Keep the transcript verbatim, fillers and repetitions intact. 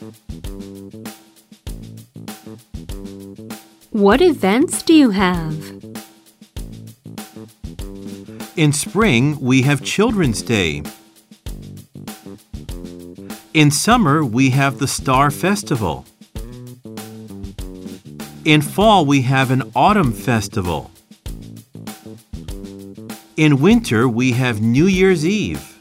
What events do you have? In spring, we have Children's Day. In summer, we have the Star Festival. In fall, we have an Autumn Festival. In winter, we have New Year's Eve.